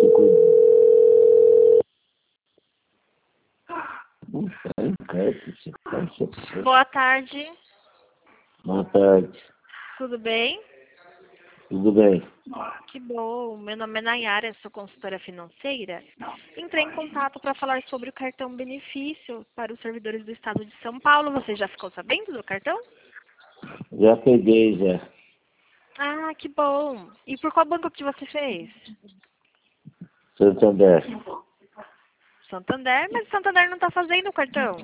Boa tarde, Boa tarde, tudo bem? tudo bem? Que bom, meu nome é Nayara, sou consultora financeira. Entrei em contato para falar sobre o cartão benefício para os servidores do estado de São Paulo. Você já ficou sabendo do cartão? Já peguei, já. Ah, que bom. E por qual banco que você fez? Santander. Santander? Mas Santander não está fazendo o cartão.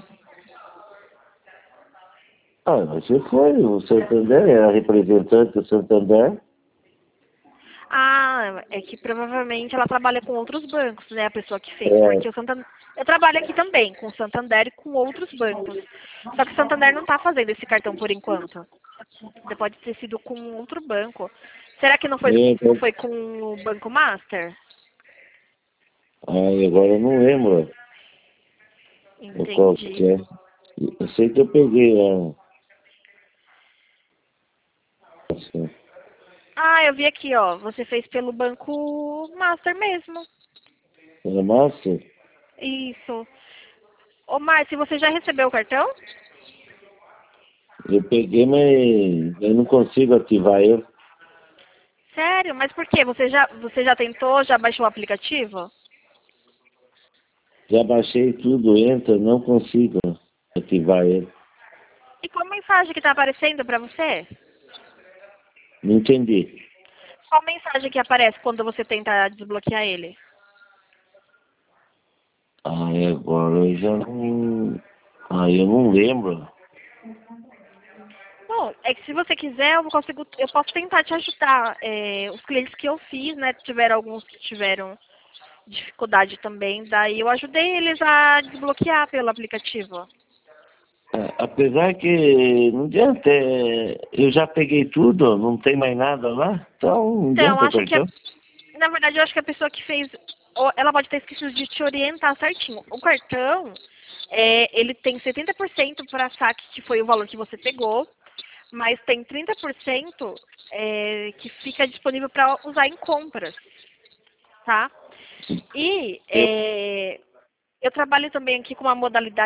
Ah, você foi, o Santander era representante do Santander. Ah, é que provavelmente ela trabalha com outros bancos, né? A pessoa que fez. É, Porque o Santander. Eu trabalho aqui também, com o Santander e com outros bancos. Só que o Santander não está fazendo esse cartão por enquanto. Você pode ter sido com outro banco. Será que não foi com o Banco Master? ai, agora eu não lembro qual que Entendi. é. Eu sei que eu peguei lá. Assim, Ah, eu vi aqui, ó. Você fez pelo Banco Master mesmo. era massa? Isso. Ô, Márcio, você já recebeu o cartão? Eu peguei, mas eu não consigo ativar ele. Sério? Mas por quê? Você já tentou? Já baixou o aplicativo? Já baixei tudo, entra, não consigo ativar ele. E qual mensagem que está aparecendo para você? Não entendi. Qual mensagem que aparece quando você tenta desbloquear ele? Ai, agora eu já não. Ai, eu não lembro. Bom, é que se você quiser, eu posso tentar te ajudar. Os clientes que eu fiz, né, tiveram alguns que tiveram dificuldade também, daí eu ajudei eles a desbloquear pelo aplicativo. É, apesar que não adianta, eu já peguei tudo, não tem mais nada lá, então não Então, adianta o acho que, cartão. na verdade, eu acho que a pessoa que fez, ela pode ter esquecido de te orientar certinho. O cartão, ele tem 70% para saque, que foi o valor que você pegou, mas tem 30% que fica disponível para usar em compras, tá? E Eu, eu trabalho também aqui com uma modalidade